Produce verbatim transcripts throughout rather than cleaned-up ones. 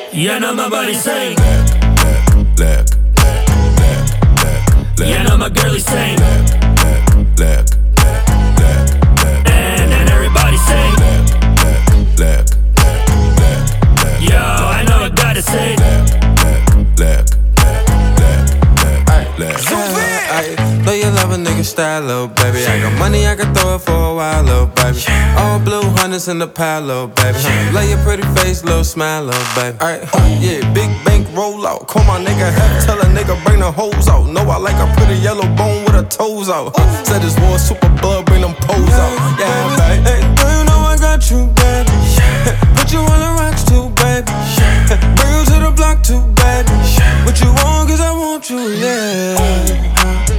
Yeah, now my body say Black, black, black, black, black. Yeah, now my girlie say Black, black, black, black. And then everybody say Black, black, black, black. Yo, I know I gotta say Black, black, black, black, black. Know you love a nigga style, little baby. I got money, I can throw it for a while, little baby. All blue hundreds in the pile, little baby. Love your pretty face, little smile, little baby. Alright, yeah, big bank roll out. Call my nigga half, tell a nigga bring the hoes out. Know I like a pretty yellow bone with her toes out. Said this war super blood, bring them poles out. Yeah, baby. Hey, do you know I got you, baby? Put you on the rocks too, baby. Bring you to the block too, baby. What you want, cause I want you, yeah.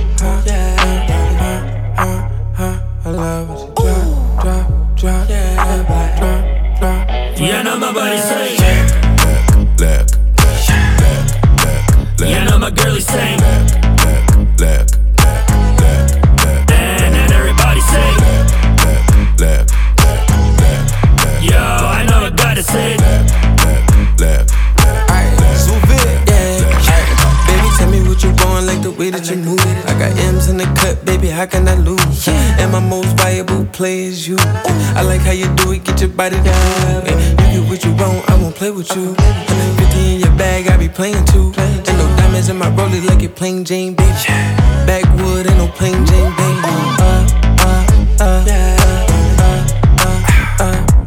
I love it. Drop, drop, drop, yeah, drop, drop. Yeah, now my body say Black, black, black, black, black. Yeah, now my girlie say Black, black, black, black. And then everybody say Black, black, black, black. Yo, I know I gotta say Black, black, Aight, Zoom it, yeah. Baby, tell me what you want, like the way that you move. I got M's in the cut, baby, how can I lose? And my most valuable play is you. I like how you do it, get your body down. And you get what you want, I won't play with you. fifty in your bag, I be playing too. Ain't no diamonds in my rollie like it plain Jane, baby. Backwood, ain't no plain Jane, baby. Uh, uh, uh, yeah. Uh, uh,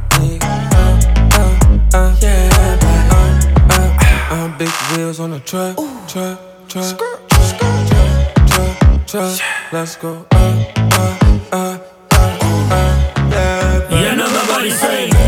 uh, uh, yeah. Uh, big wheels on the truck, truck, truck, truck, truck, truck. Let's go, uh, uh, uh, uh, uh, yeah. Yeah, now my body say